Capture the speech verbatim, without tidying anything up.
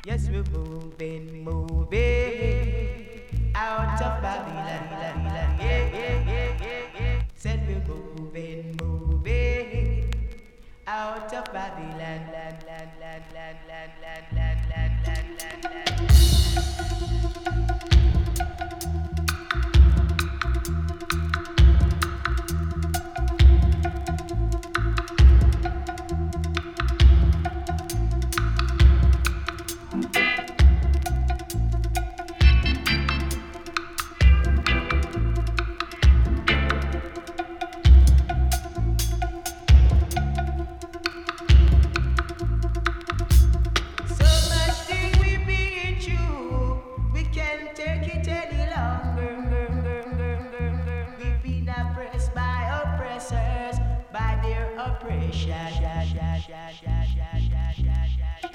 Yes, we're moving, moving out of Babylon. Yeah, yeah, yeah, yeah, yeah. Said we're moving, moving out of Babylon. Land, land, land, land, land, land, land, land, land, land, land. So much thing we been through, we can't take it any longer. We've been oppressed by oppressors, by their oppression.